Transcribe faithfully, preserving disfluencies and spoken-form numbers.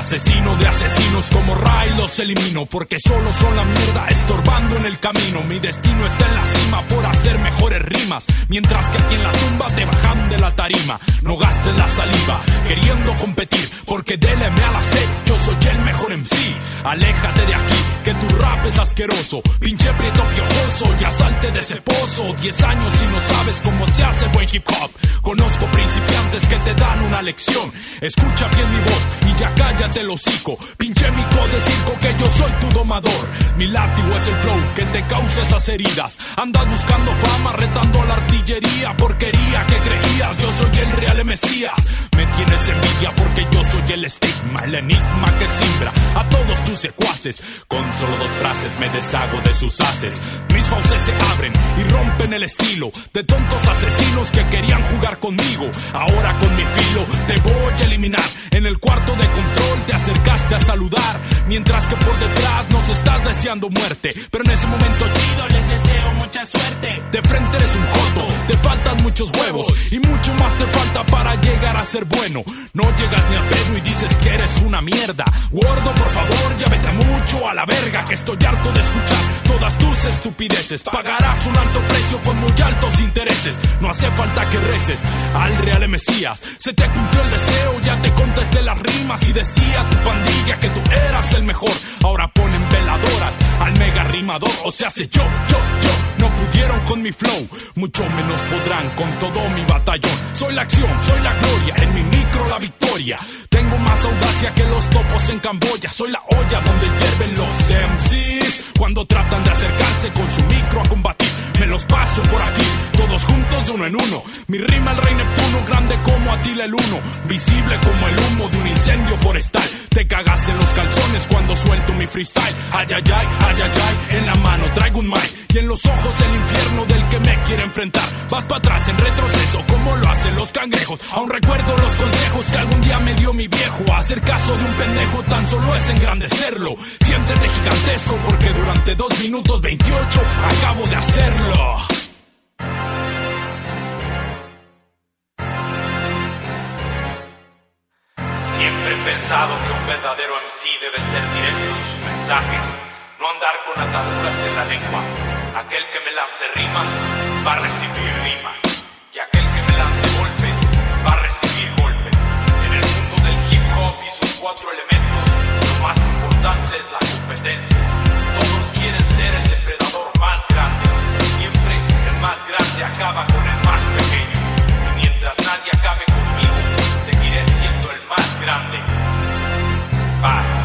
Asesino de asesinos, como Ray los elimino, porque solo son la mierda estorbando en el camino. Mi destino está en la cima por hacer mejores rimas, mientras que aquí en la tumba te bajan de la tarima. No gastes la saliva queriendo competir, porque del M a la C yo soy el mejor M C. Aléjate de aquí, que tu rap es asqueroso, pinche prieto piojoso, ya salte de ese pozo. Diez años y no sabes cómo se hace buen hip hop. Conozco principiantes que te dan una lección. Escucha bien mi voz y ya cállate el hocico. Pinche mico de circo, que yo soy tu domador. Mi látigo es el flow que te causa esas heridas. Andas buscando fama, retando a la artillería. Porquería que creías, yo soy el real Mesías. Me tienes envidia porque yo soy el estigma, el enigma que simbra a todos tus secuaces. Con solo dos frases me deshago de sus haces. Mis fauces se abren y rompen el estilo de tontos asesinos que querían jugar conmigo. Ahora con mi filo te voy a eliminar. En el cuarto de control te acercaste a saludar, mientras que por detrás nos estás deseando muerte. Pero en ese momento chido les deseo mucha suerte. De frente eres un joto, te faltan muchos huevos y mucho más te falta para llegar a ser bueno. No llegas ni a pedo y dices que eres una mierda. Gordo, por favor, ya vete mucho a la verga, que estoy harto de escuchar todas tus estupideces. Pagarás un alto precio con muy altos intereses. No hace falta que reces al real Mesías. Se te cumplió el deseo, ya te contesté las rimas y decía tu pandilla que tú eras el mejor. Ahora ponen veladoras al mega rimador, o sea, se yo, yo, yo. No pudieron con mi flow, mucho menos podrán con todo mi batallón. Soy la acción, soy la gloria, en mi micro la victoria. Tengo más audacia que los topos en Camboya. Soy la olla donde hierven los M Cs cuando tratan de acercarse con su micro a combatir. Me los paso por aquí, todos juntos de uno en uno. Mi rima el rey Neptuno, grande como Atila el Uno, visible como el humo de un incendio forestal. Te cagas en los calzones cuando suelto mi freestyle. Ay, ay, ay, ay, ay, ay, en la mano traigo un mic y en los ojos el infierno del que me quiere enfrentar. Vas para atrás en retroceso como lo hacen los cangrejos. Aún recuerdo los consejos que algún día me dio mi viejo. Hacer caso de un pendejo tan solo es engrandecerlo. Siéntete gigantesco porque durante dos minutos veintiocho acabo de hacerlo. Siempre he pensado que un verdadero M C debe ser directo en sus mensajes, no andar con ataduras en la lengua. Aquel que me lance rimas va a recibir rimas, y aquel que me lance golpes va a recibir golpes. En el mundo del hip hop y sus cuatro elementos, lo más importante es la competencia. Todos quieren ser el depredador más grande. Siempre el más grande acaba con el más pequeño, y mientras nadie acabe conmigo, seguiré siendo el más grande. Paz.